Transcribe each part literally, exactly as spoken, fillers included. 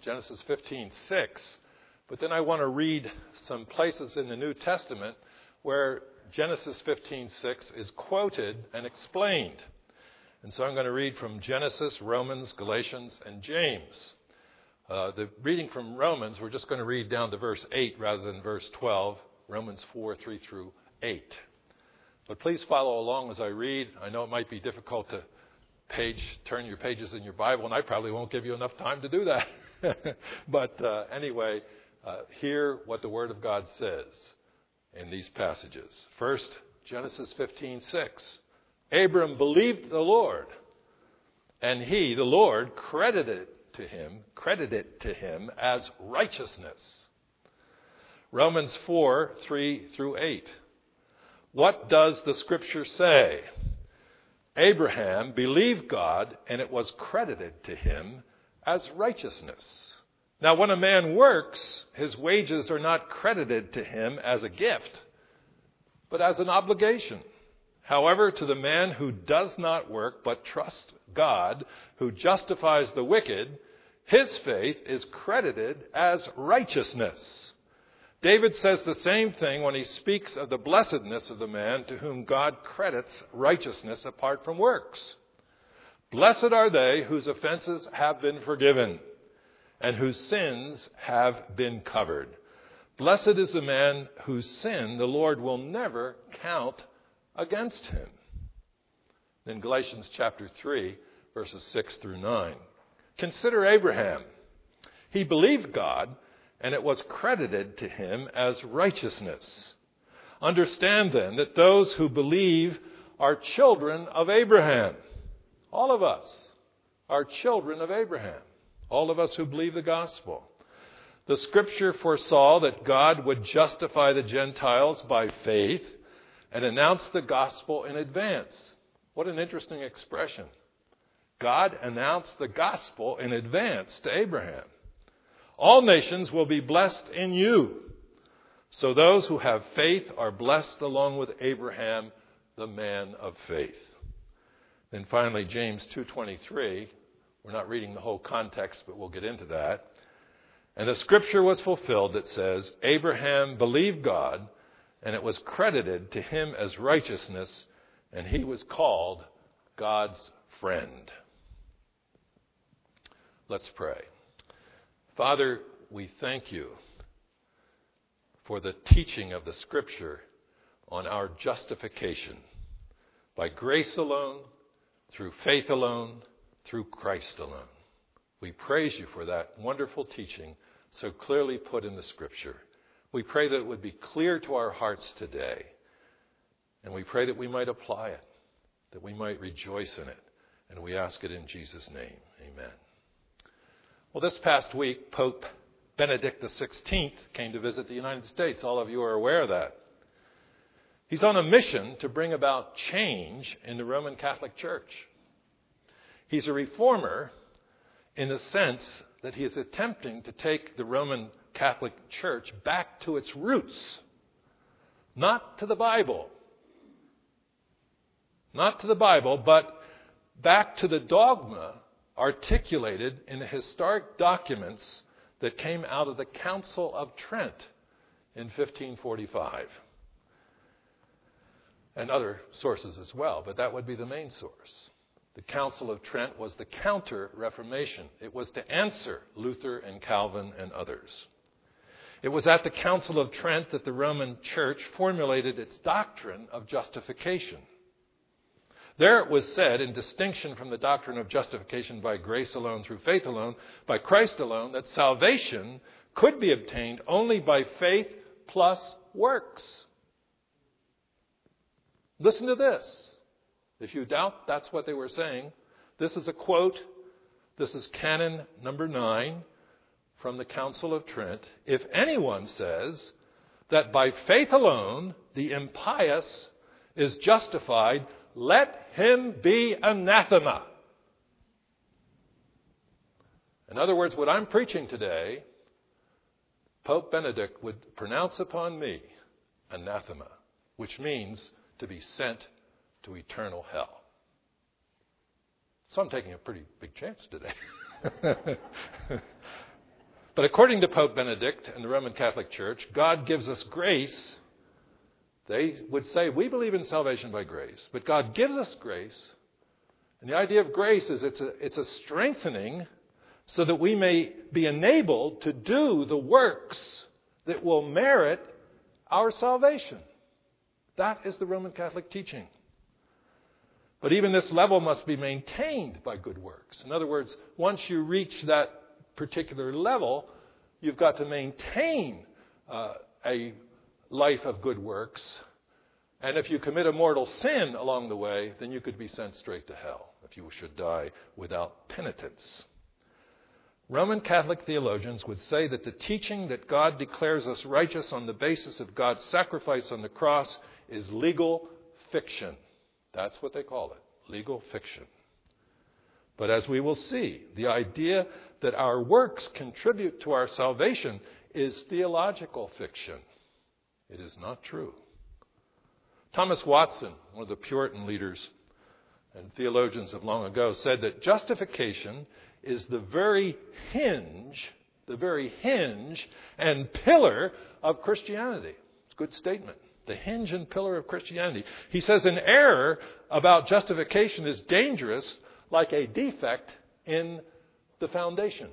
Genesis fifteen six. But then I want to read some places in the New Testament where Genesis fifteen six is quoted and explained. And so I'm going to read from Genesis, Romans, Galatians, and James. Uh, the reading from Romans, we're just going to read down to verse eight rather than verse twelve. Romans four, three through eight. But please follow along as I read. I know it might be difficult to page turn your pages in your Bible, and I probably won't give you enough time to do that. But uh, anyway, uh, hear what the Word of God says in these passages. First, Genesis fifteen six. Abram believed the Lord, and he, the Lord, credited to him, credited to him as righteousness. Romans four, three through eight. What does the Scripture say? Abraham believed God, and it was credited to him as righteousness. Now, when a man works, his wages are not credited to him as a gift, but as an obligation. However, to the man who does not work but trusts God, who justifies the wicked, his faith is credited as righteousness. David says the same thing when he speaks of the blessedness of the man to whom God credits righteousness apart from works. Blessed are they whose offenses have been forgiven and whose sins have been covered. Blessed is the man whose sin the Lord will never count against him. In Galatians chapter three, verses six through nine. Consider Abraham. He believed God, and it was credited to him as righteousness. Understand then that those who believe are children of Abraham. All of us are children of Abraham. All of us who believe the gospel. The Scripture foresaw that God would justify the Gentiles by faith and announce the gospel in advance. What an interesting expression. God announced the gospel in advance to Abraham. All nations will be blessed in you. So those who have faith are blessed along with Abraham, the man of faith. Then finally, James two twenty-three. We're not reading the whole context, but we'll get into that. And the Scripture was fulfilled that says, Abraham believed God, and it was credited to him as righteousness, and he was called God's friend. Let's pray. Father, we thank you for the teaching of the Scripture on our justification by grace alone, through faith alone, through Christ alone. We praise you for that wonderful teaching so clearly put in the Scripture. We pray that it would be clear to our hearts today. And we pray that we might apply it, that we might rejoice in it. And we ask it in Jesus' name. Amen. Well, this past week, Pope Benedict the sixteenth came to visit the United States. All of you are aware of that. He's on a mission to bring about change in the Roman Catholic Church. He's a reformer in the sense that he is attempting to take the Roman Catholic Church back to its roots, not to the Bible, not to the Bible, but back to the dogma articulated in the historic documents that came out of the Council of Trent in fifteen forty-five. And other sources as well, but that would be the main source. The Council of Trent was the counter-Reformation. It was to answer Luther and Calvin and others. It was at the Council of Trent that the Roman Church formulated its doctrine of justification. There it was said, in distinction from the doctrine of justification by grace alone, through faith alone, by Christ alone, that salvation could be obtained only by faith plus works. Listen to this. If you doubt that's what they were saying, this is a quote. This is canon number nine from the Council of Trent. If anyone says that by faith alone the impious is justified, let him be anathema. In other words, what I'm preaching today, Pope Benedict would pronounce upon me anathema, which means to be sent to eternal hell. So I'm taking a pretty big chance today. But according to Pope Benedict and the Roman Catholic Church, God gives us grace. They would say, we believe in salvation by grace, but God gives us grace. And the idea of grace is it's a, it's a strengthening so that we may be enabled to do the works that will merit our salvation. That is the Roman Catholic teaching. But even this level must be maintained by good works. In other words, once you reach that particular level, you've got to maintain uh, a life of good works. And if you commit a mortal sin along the way, then you could be sent straight to hell if you should die without penitence. Roman Catholic theologians would say that the teaching that God declares us righteous on the basis of God's sacrifice on the cross is legal fiction. That's what they call it, legal fiction. But as we will see, the idea that our works contribute to our salvation is theological fiction. It is not true. Thomas Watson, one of the Puritan leaders and theologians of long ago, said that justification is the very hinge, the very hinge and pillar of Christianity. It's a good statement. The hinge and pillar of Christianity. He says an error about justification is dangerous like a defect in the foundation.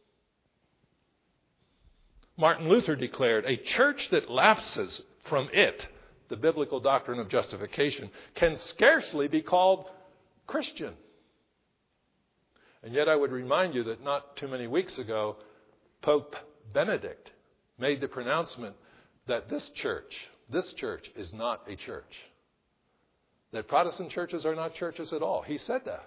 Martin Luther declared, a church that lapses from it, the biblical doctrine of justification, can scarcely be called Christian. And yet I would remind you that not too many weeks ago, Pope Benedict made the pronouncement that this church, this church is not a church. That Protestant churches are not churches at all. He said that.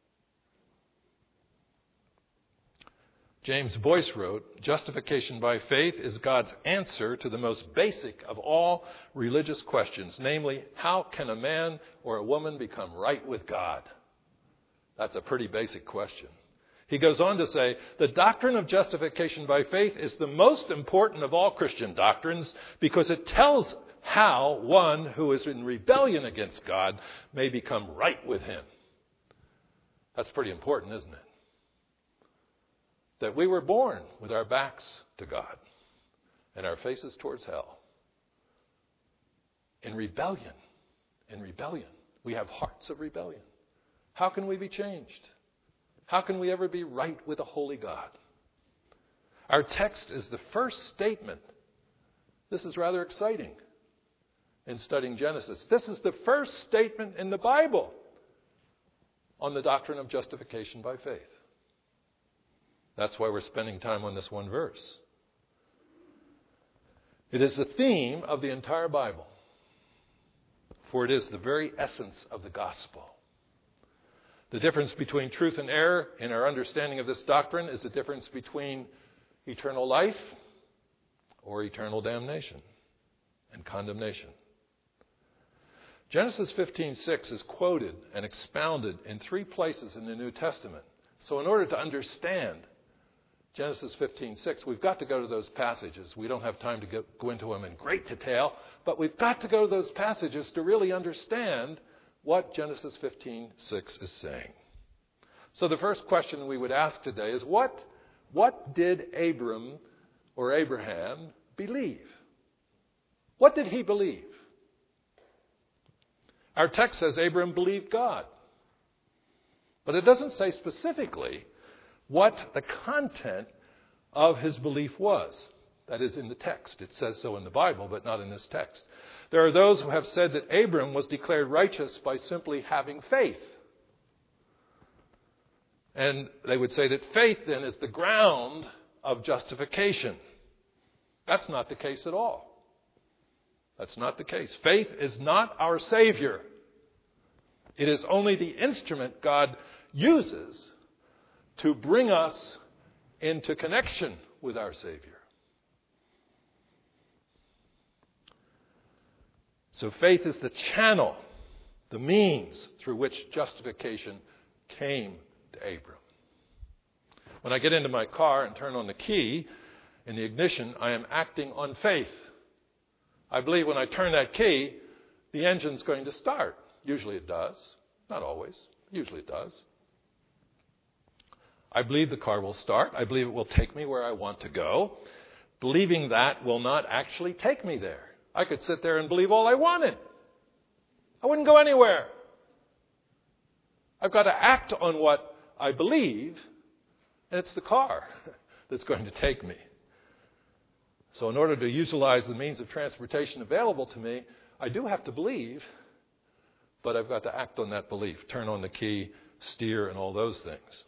James Boyce wrote, justification by faith is God's answer to the most basic of all religious questions, namely, how can a man or a woman become right with God? That's a pretty basic question. He goes on to say, the doctrine of justification by faith is the most important of all Christian doctrines because it tells how one who is in rebellion against God may become right with him. That's pretty important, isn't it? That we were born with our backs to God and our faces towards hell. In rebellion. In rebellion. We have hearts of rebellion. How can we be changed? How can we ever be right with a holy God? Our text is the first statement. This is rather exciting in studying Genesis. This is the first statement in the Bible on the doctrine of justification by faith. That's why we're spending time on this one verse. It is the theme of the entire Bible, for it is the very essence of the gospel. The difference between truth and error in our understanding of this doctrine is the difference between eternal life or eternal damnation and condemnation. Genesis fifteen six is quoted and expounded in three places in the New Testament. So in order to understand Genesis fifteen six, we've got to go to those passages. We don't have time to go, go into them in great detail, but we've got to go to those passages to really understand what Genesis fifteen six is saying. So the first question we would ask today is, what, what did Abram or Abraham believe? What did he believe? Our text says Abram believed God. But it doesn't say specifically what the content of his belief was. That is in the text. It says so in the Bible, but not in this text. There are those who have said that Abram was declared righteous by simply having faith. And they would say that faith then is the ground of justification. That's not the case at all. That's not the case. Faith is not our Savior. It is only the instrument God uses to bring us into connection with our Savior. So faith is the channel, the means through which justification came to Abram. When I get into my car and turn on the key in the ignition, I am acting on faith. I believe when I turn that key, the engine's going to start. Usually it does. Not always. Usually it does. I believe the car will start. I believe it will take me where I want to go. Believing that will not actually take me there. I could sit there and believe all I wanted. I wouldn't go anywhere. I've got to act on what I believe, and it's the car that's going to take me. So in order to utilize the means of transportation available to me, I do have to believe, but I've got to act on that belief, turn on the key, steer, and all those things.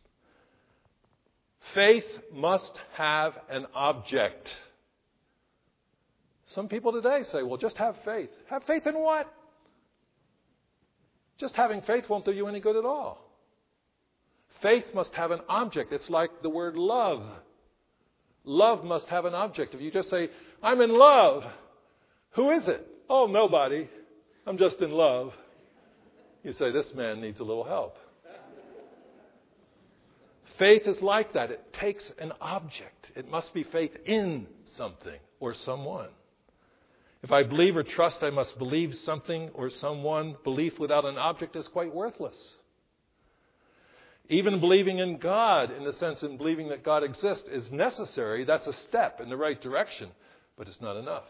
Faith must have an object. Some people today say, well, just have faith. Have faith in what? Just having faith won't do you any good at all. Faith must have an object. It's like the word love. Love must have an object. If you just say, I'm in love, who is it? Oh, nobody. I'm just in love. You say, this man needs a little help. Faith is like that. It takes an object. It must be faith in something or someone. If I believe or trust, I must believe something or someone. Belief without an object is quite worthless. Even believing in God, in the sense of believing that God exists, is necessary. That's a step in the right direction, but it's not enough.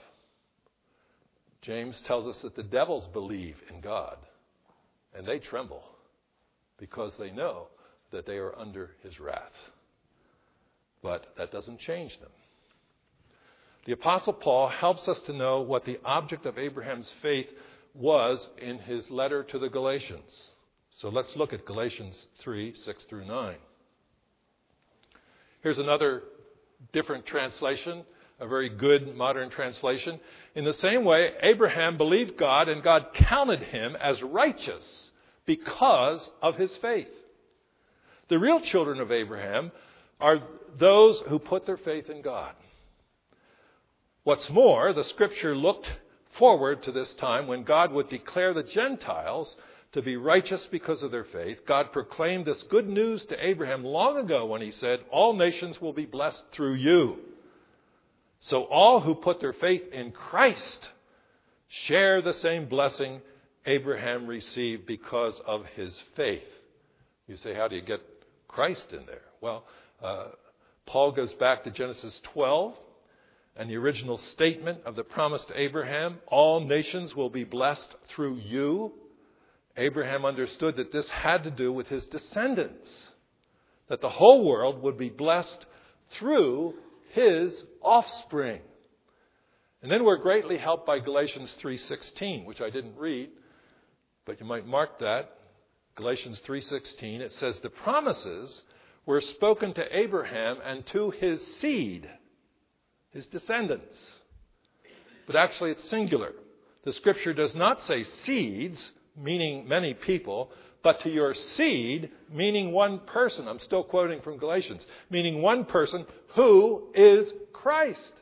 James tells us that the devils believe in God, and they tremble because they know that they are under his wrath. But that doesn't change them. The Apostle Paul helps us to know what the object of Abraham's faith was in his letter to the Galatians. So let's look at Galatians three, six through nine. Here's another different translation, a very good modern translation. In the same way, Abraham believed God, and God counted him as righteous because of his faith. The real children of Abraham are those who put their faith in God. What's more, the Scripture looked forward to this time when God would declare the Gentiles to be righteous because of their faith. God proclaimed this good news to Abraham long ago when he said, all nations will be blessed through you. So all who put their faith in Christ share the same blessing Abraham received because of his faith. You say, how do you get Christ in there? Well, uh, Paul goes back to Genesis twelve and the original statement of the promise to Abraham, all nations will be blessed through you. Abraham understood that this had to do with his descendants, that the whole world would be blessed through his offspring. And then we're greatly helped by Galatians three sixteen, which I didn't read, but you might mark that. Galatians three sixteen, it says, the promises were spoken to Abraham and to his seed, his descendants. But actually it's singular. The Scripture does not say seeds, meaning many people, but to your seed, meaning one person. I'm still quoting from Galatians, meaning one person who is Christ.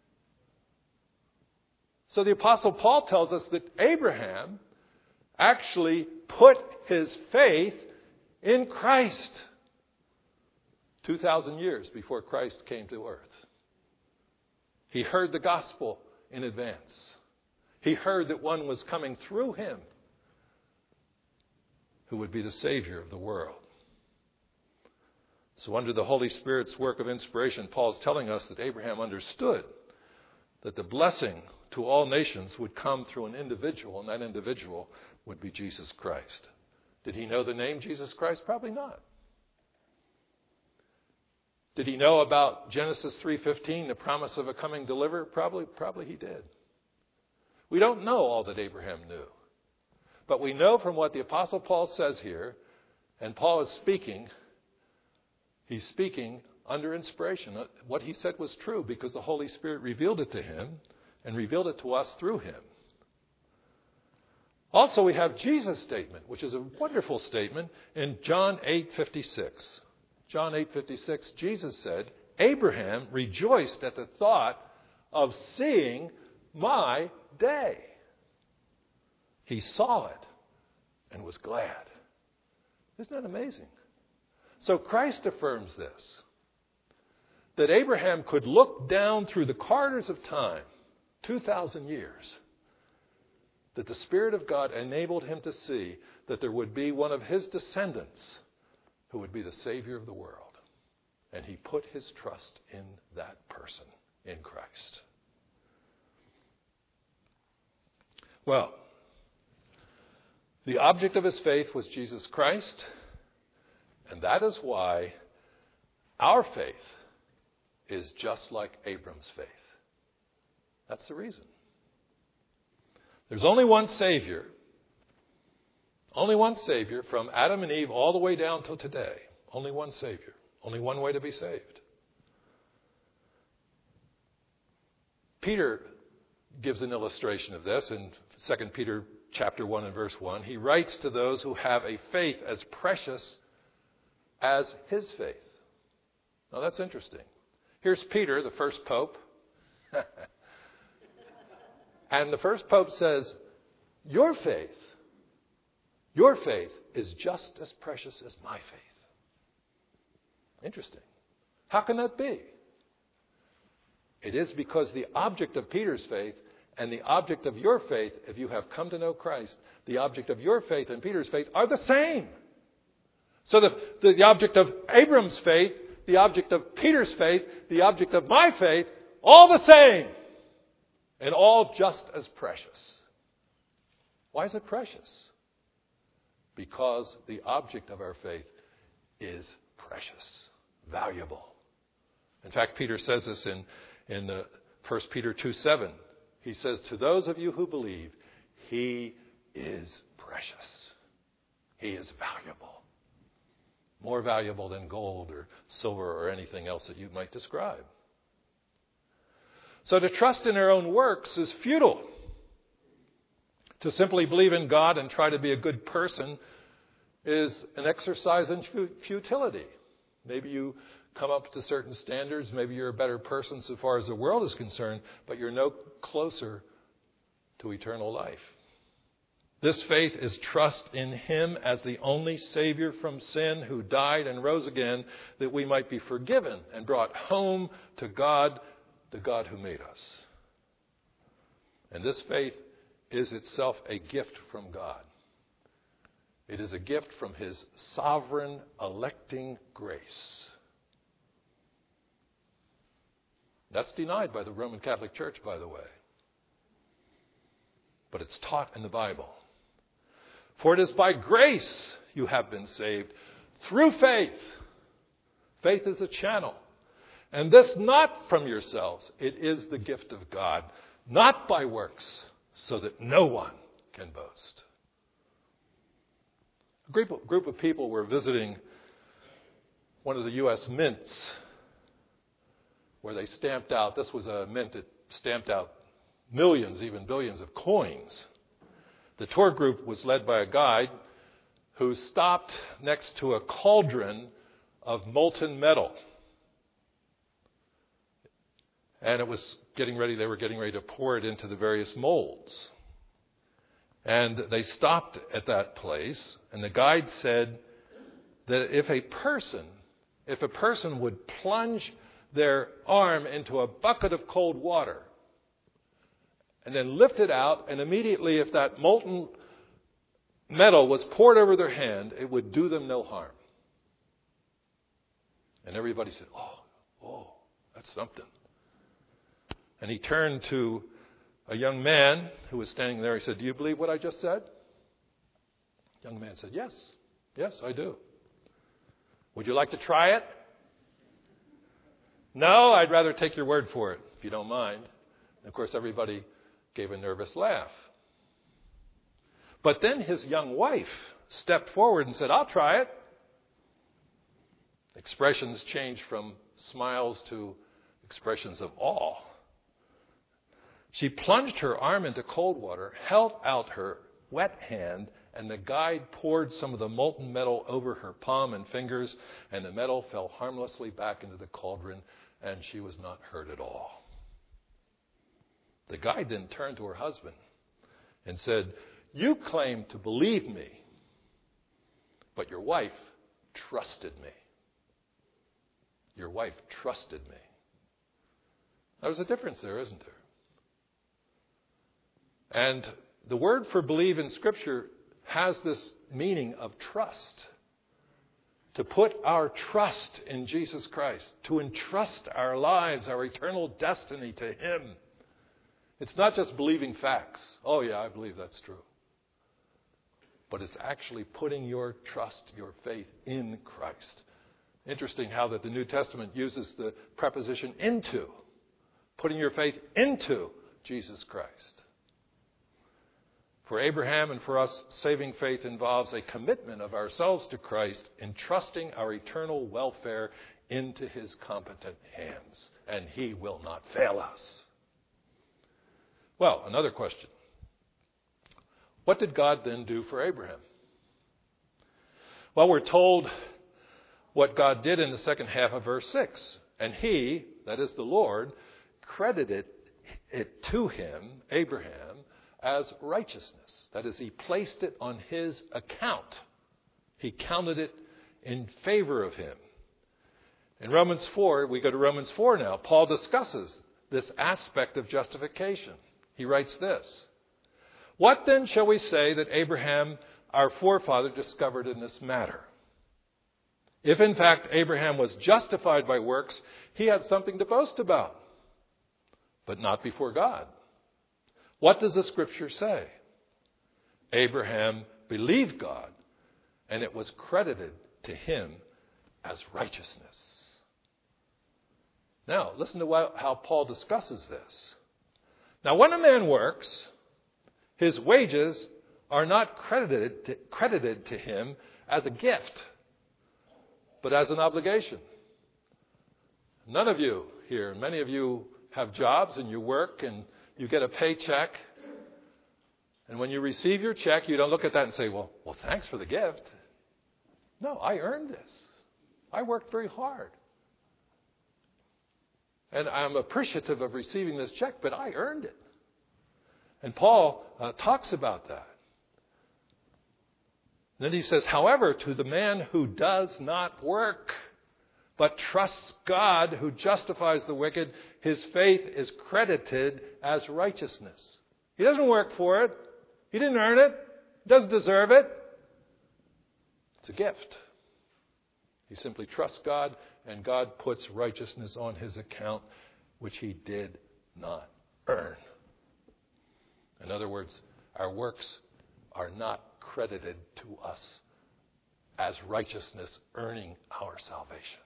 So the Apostle Paul tells us that Abraham actually put his faith in Christ two thousand years before Christ came to earth. He heard the gospel in advance. He heard that one was coming through him who would be the Savior of the world. So under the Holy Spirit's work of inspiration, Paul's telling us that Abraham understood that the blessing to all nations would come through an individual, and that individual would be Jesus Christ. Did he know the name Jesus Christ? Probably not. Did he know about Genesis three fifteen, the promise of a coming deliverer? Probably, probably he did. We don't know all that Abraham knew. But we know from what the Apostle Paul says here, and Paul is speaking, he's speaking under inspiration. What he said was true because the Holy Spirit revealed it to him and revealed it to us through him. Also, we have Jesus' statement, which is a wonderful statement in John eight fifty-six. John eight fifty-six, Jesus said, Abraham rejoiced at the thought of seeing my day. He saw it and was glad. Isn't that amazing? So Christ affirms this, that Abraham could look down through the corridors of time, two thousand years, that the Spirit of God enabled him to see that there would be one of his descendants who would be the Savior of the world. And he put his trust in that person, in Christ. Well, the object of his faith was Jesus Christ, and that is why our faith is just like Abram's faith. That's the reason. There's only one Savior. Only one Savior from Adam and Eve all the way down till today. Only one Savior. Only one way to be saved. Peter gives an illustration of this in Second Peter chapter one and verse one. He writes to those who have a faith as precious as his faith. Now that's interesting. Here's Peter, the first pope. And the first pope says, your faith, your faith is just as precious as my faith. Interesting. How can that be? It is because the object of Peter's faith and the object of your faith, if you have come to know Christ, the object of your faith and Peter's faith are the same. So the, the, the object of Abram's faith, the object of Peter's faith, the object of my faith, all the same. And all just as precious. Why is it precious? Because the object of our faith is precious, valuable. In fact, Peter says this in, in uh, First Peter two seven. He says, to those of you who believe, he is precious. He is valuable. More valuable than gold or silver or anything else that you might describe. So to trust in our own works is futile. To simply believe in God and try to be a good person is an exercise in futility. Maybe you come up to certain standards. Maybe you're a better person so far as the world is concerned, but you're no closer to eternal life. This faith is trust in him as the only Savior from sin who died and rose again that we might be forgiven and brought home to God, the God who made us. And this faith is itself a gift from God. It is a gift from his sovereign electing grace. That's denied by the Roman Catholic Church, by the way. But it's taught in the Bible. For it is by grace you have been saved through faith. Faith is a channel. And this not from yourselves. It is the gift of God, not by works, so that no one can boast. A group of, group of people were visiting one of the U S mints where they stamped out, this was a mint that stamped out millions, even billions of coins. The tour group was led by a guide who stopped next to a cauldron of molten metal. And it was getting ready, they were getting ready to pour it into the various molds. And they stopped at that place, and the guide said that if a person, if a person would plunge their arm into a bucket of cold water and then lift it out, and immediately if that molten metal was poured over their hand, it would do them no harm. And everybody said, oh, oh, that's something. And he turned to a young man who was standing there. He said, do you believe what I just said? The young man said, yes, yes, I do. Would you like to try it? No, I'd rather take your word for it, if you don't mind. And of course, everybody gave a nervous laugh. But then his young wife stepped forward and said, I'll try it. Expressions changed from smiles to expressions of awe. She plunged her arm into cold water, held out her wet hand, and the guide poured some of the molten metal over her palm and fingers, and the metal fell harmlessly back into the cauldron, and she was not hurt at all. The guide then turned to her husband and said, you claim to believe me, but your wife trusted me. Your wife trusted me. There's a difference there, isn't there? And the word for believe in Scripture has this meaning of trust. to put our trust in Jesus Christ, to entrust our lives, our eternal destiny to Him. It's not just believing facts. Oh yeah, I believe that's true. But it's actually putting your trust, your faith in Christ. Interesting how that the New Testament uses the preposition into. Putting your faith into Jesus Christ. For Abraham and for us, saving faith involves a commitment of ourselves to Christ, entrusting our eternal welfare into His competent hands. And He will not fail us. Well, another question. What did God then do for Abraham? Well, we're told what God did in the second half of verse six. And He, that is the Lord, credited it to him, Abraham, as righteousness. That is, He placed it on his account. He counted it in favor of him. In Romans four, we go to Romans four now. Paul discusses this aspect of justification. He writes this. What then shall we say that Abraham, our forefather, discovered in this matter? If in fact Abraham was justified by works, he had something to boast about, but not before God. What does the Scripture say? Abraham believed God, and it was credited to him as righteousness. Now, listen to how Paul discusses this. Now, when a man works, his wages are not credited to, credited to him as a gift, but as an obligation. None of you here, many of you have jobs and you work and you get a paycheck. And when you receive your check, you don't look at that and say, well, well, thanks for the gift. No, I earned this. I worked very hard. And I'm appreciative of receiving this check, but I earned it. And Paul uh, talks about that. Then he says, however, to the man who does not work, but trusts God who justifies the wicked, his faith is credited as righteousness. He doesn't work for it. He didn't earn it. He doesn't deserve it. It's a gift. He simply trusts God, and God puts righteousness on his account, which he did not earn. In other words, our works are not credited to us as righteousness earning our salvation.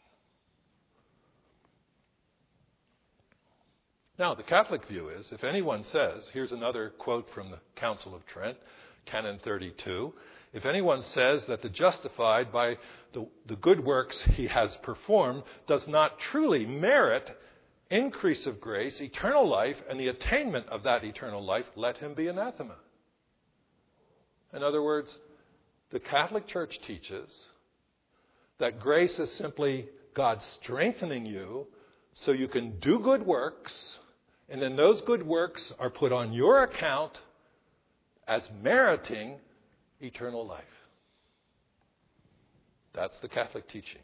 Now, the Catholic view is, if anyone says, here's another quote from the Council of Trent, Canon thirty-two, if anyone says that the justified by the, the good works he has performed does not truly merit increase of grace, eternal life, and the attainment of that eternal life, let him be anathema. In other words, the Catholic Church teaches that grace is simply God strengthening you so you can do good works, and then those good works are put on your account as meriting eternal life. That's the Catholic teaching.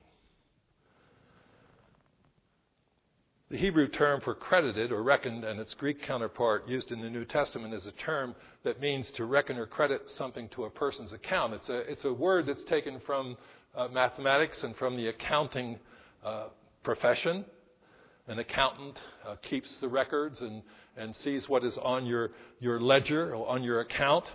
The Hebrew term for credited or reckoned and its Greek counterpart used in the New Testament is a term that means to reckon or credit something to a person's account. It's a, it's a word that's taken from uh, mathematics and from the accounting uh, profession. An accountant uh, keeps the records and, and sees what is on your, your ledger or on your account.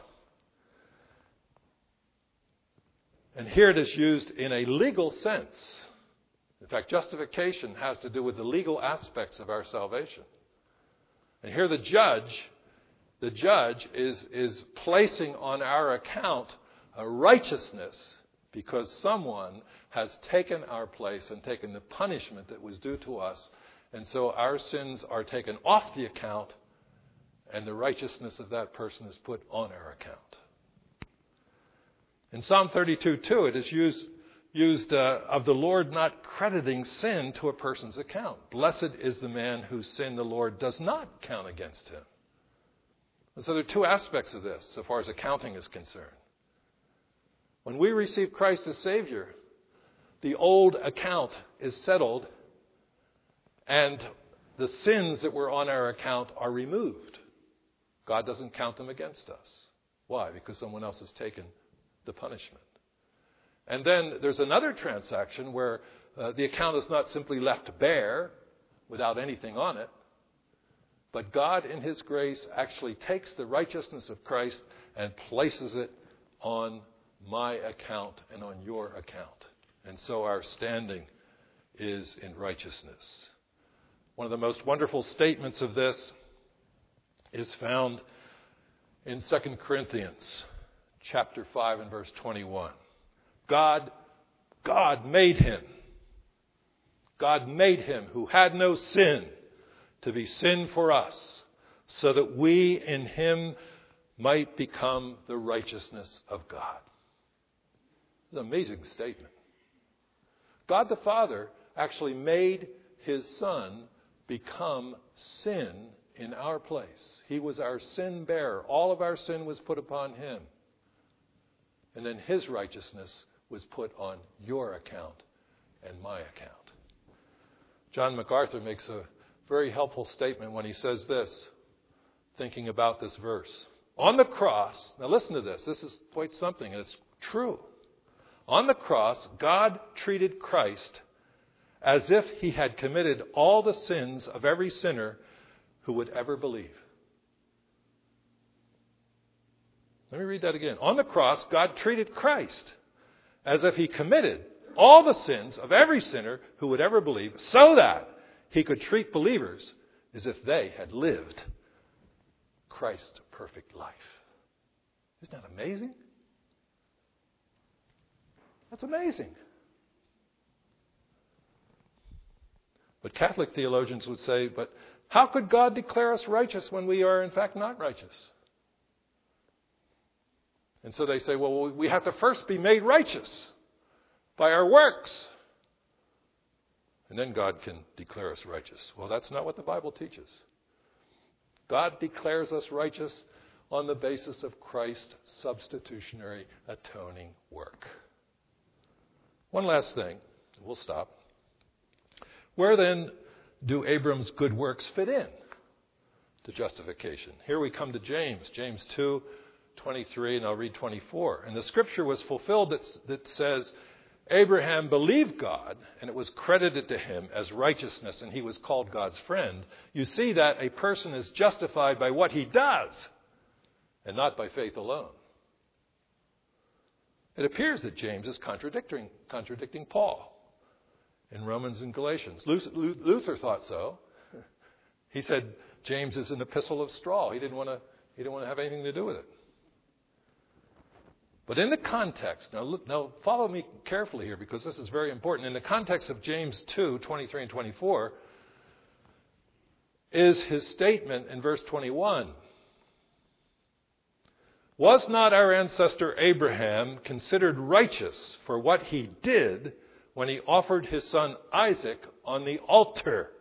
And here it is used in a legal sense. In fact, justification has to do with the legal aspects of our salvation. And here the judge, the judge is, is placing on our account a righteousness because someone has taken our place and taken the punishment that was due to us. And so our sins are taken off the account and the righteousness of that person is put on our account. In Psalm thirty-two two, it is used used uh, of the Lord not crediting sin to a person's account. Blessed is the man whose sin the Lord does not count against him. And so there are two aspects of this, so far as accounting is concerned. When we receive Christ as Savior, the old account is settled, and the sins that were on our account are removed. God doesn't count them against us. Why? Because someone else has taken the punishment. And then there's another transaction where uh, the account is not simply left bare without anything on it, but God in his grace actually takes the righteousness of Christ and places it on my account and on your account. And so our standing is in righteousness. One of the most wonderful statements of this is found in Second Corinthians chapter five and verse twenty-one. God, God made him. God made him who had no sin to be sin for us, so that we in him might become the righteousness of God. It's an amazing statement. God the Father actually made his Son become sin in our place. He was our sin bearer. All of our sin was put upon him. And then his righteousness was put on your account and my account. John MacArthur makes a very helpful statement when he says this, thinking about this verse. On the cross, now listen to this, this is quite something, and it's true. On the cross, God treated Christ as if he had committed all the sins of every sinner who would ever believe. Let me read that again. On the cross, God treated Christ as if he committed all the sins of every sinner who would ever believe, so that he could treat believers as if they had lived Christ's perfect life. Isn't that amazing? That's amazing. But Catholic theologians would say, but how could God declare us righteous when we are in fact not righteous? And so they say, well, we have to first be made righteous by our works. And then God can declare us righteous. Well, that's not what the Bible teaches. God declares us righteous on the basis of Christ's substitutionary atoning work. One last thing, we'll stop. Where then do Abram's good works fit in to justification? Here we come to James, James two, twenty-three, and I'll read twenty-four. And the scripture was fulfilled that, that says, Abraham believed God, and it was credited to him as righteousness, and he was called God's friend. You see that a person is justified by what he does, and not by faith alone. It appears that James is contradicting, contradicting Paul in Romans and Galatians. Luther thought so. He said James is an epistle of straw. He didn't want to, he didn't want to have anything to do with it. But in the context, now, look, now follow me carefully here because this is very important. In the context of James two, twenty-three and twenty-four, is his statement in verse twenty-one. Was not our ancestor Abraham considered righteous for what he did when he offered his son Isaac on the altar?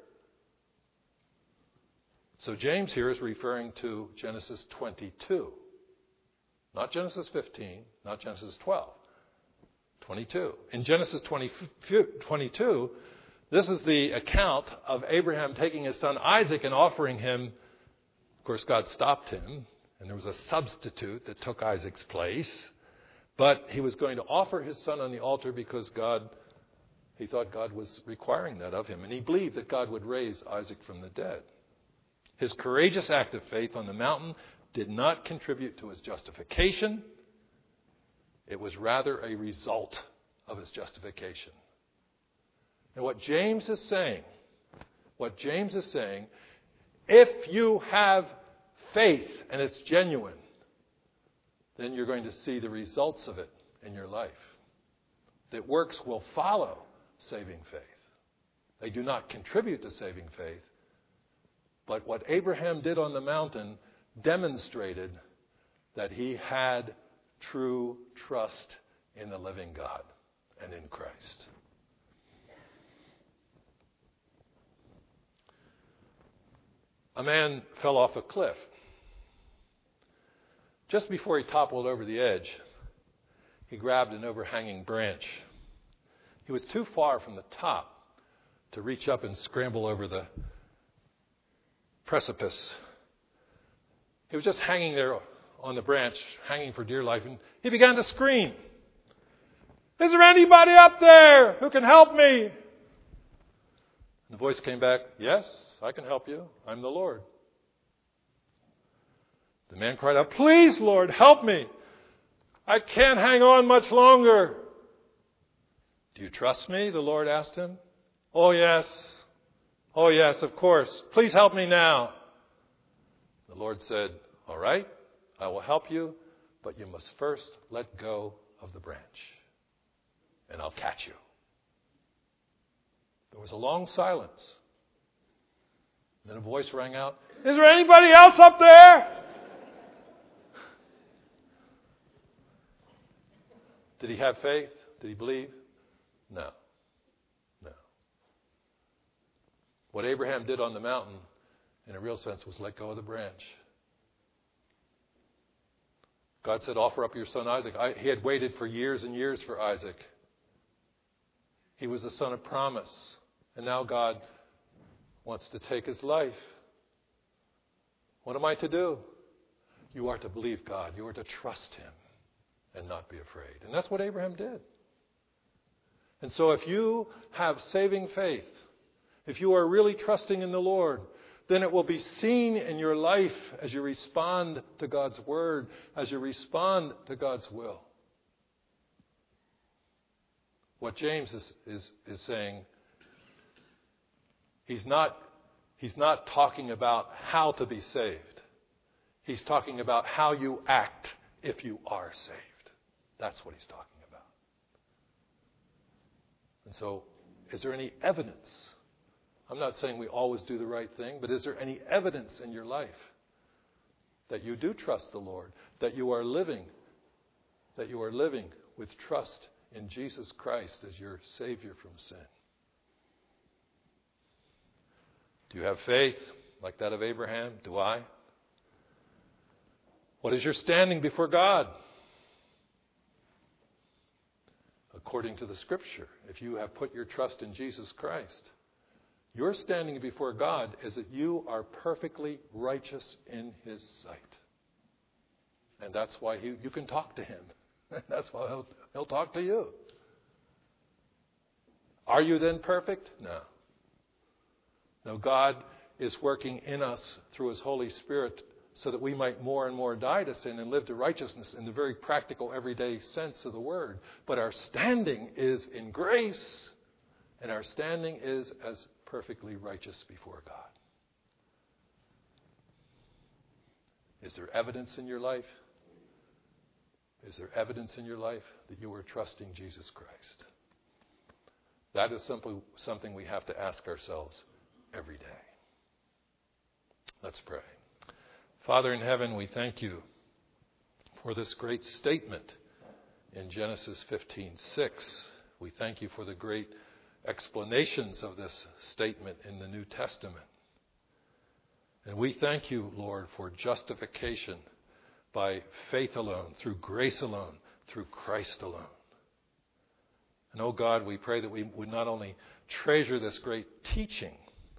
So James here is referring to Genesis twenty-two. Not Genesis fifteen, not Genesis twelve. twenty-two. In Genesis twenty, twenty-two, this is the account of Abraham taking his son Isaac and offering him. Of course, God stopped him, and there was a substitute that took Isaac's place. But he was going to offer his son on the altar because God, he thought God was requiring that of him. And he believed that God would raise Isaac from the dead. His courageous act of faith on the mountain did not contribute to his justification. It was rather a result of his justification. And what James is saying, what James is saying, if you have faith and it's genuine, then you're going to see the results of it in your life. That works will follow saving faith. They do not contribute to saving faith. But what Abraham did on the mountain demonstrated that he had true trust in the living God and in Christ. A man fell off a cliff. Just before he toppled over the edge, he grabbed an overhanging branch. He was too far from the top to reach up and scramble over the precipice. He was just hanging there on the branch, hanging for dear life, and he began to scream. Is there anybody up there who can help me? And the voice came back, yes, I can help you. I'm the Lord. The man cried out, please, Lord, help me. I can't hang on much longer. Do you trust me? The Lord asked him. Oh, yes. Oh, yes, of course. Please help me now. The Lord said, all right, I will help you, but you must first let go of the branch, and I'll catch you. There was a long silence. Then a voice rang out, is there anybody else up there? Did he have faith? Did he believe? No. No. What Abraham did on the mountain, in a real sense, was let go of the branch. God said, offer up your son Isaac. I, he had waited for years and years for Isaac. He was the son of promise. And now God wants to take his life. What am I to do? You are to believe God. You are to trust him and not be afraid. And that's what Abraham did. And so if you have saving faith, if you are really trusting in the Lord, then it will be seen in your life as you respond to God's word, as you respond to God's will. What James is, is, is saying, he's not, he's not talking about how to be saved. He's talking about how you act if you are saved. That's what he's talking about. And so, is there any evidence? I'm not saying we always do the right thing, but is there any evidence in your life that you do trust the Lord, that you are living, that you are living with trust in Jesus Christ as your Savior from sin? Do you have faith like that of Abraham? Do I? What is your standing before God? According to the Scripture, if you have put your trust in Jesus Christ, your standing before God is that you are perfectly righteous in His sight. And that's why he, you can talk to Him. That's why he'll, he'll talk to you. Are you then perfect? No. No, God is working in us through His Holy Spirit so that we might more and more die to sin and live to righteousness in the very practical, everyday sense of the word. But our standing is in grace, and our standing is as perfectly righteous before God. Is there evidence in your life? Is there evidence in your life that you are trusting Jesus Christ? That is simply something we have to ask ourselves every day. Let's pray. Father in heaven, we thank you for this great statement in Genesis fifteen six. We thank you for the great explanations of this statement in the New Testament. And we thank you, Lord, for justification by faith alone, through grace alone, through Christ alone. And, oh God, we pray that we would not only treasure this great teaching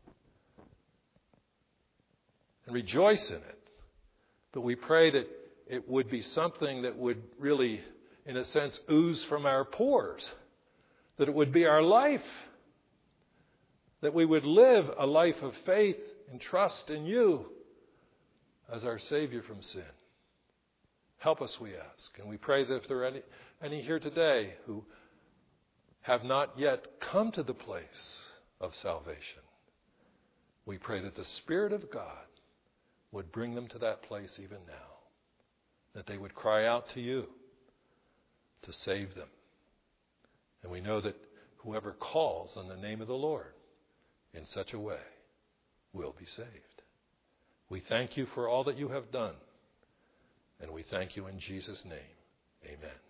and rejoice in it, but we pray that it would be something that would really, in a sense, ooze from our pores, that it would be our life, that we would live a life of faith and trust in you as our Savior from sin. Help us, we ask. And we pray that if there are any, any here today who have not yet come to the place of salvation, we pray that the Spirit of God would bring them to that place even now, that they would cry out to you to save them. And we know that whoever calls on the name of the Lord in such a way will be saved. We thank you for all that you have done, and we thank you in Jesus' name. Amen.